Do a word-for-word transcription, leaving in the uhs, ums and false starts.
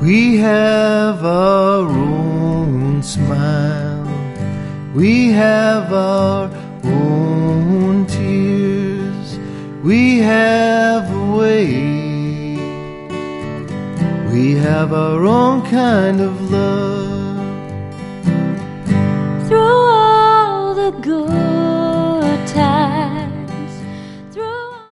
We have our own smile, we have our own tears, we have a way, we have our own kind of love.